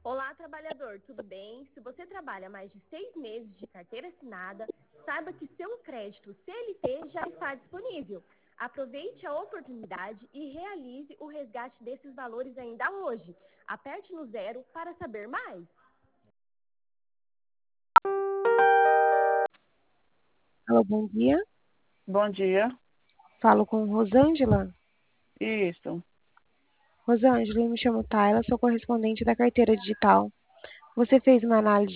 Olá, trabalhador, tudo bem? Se você trabalha mais de 6 meses de carteira assinada, saiba que seu crédito CLT já está disponível. Aproveite a oportunidade e realize o resgate desses valores ainda hoje. Aperte no 0 para saber mais. Alô, bom dia. Bom dia. Falo com Rosângela. Isso. Rosângela, eu me chamo Tayla, sou correspondente da carteira digital. Você fez uma análise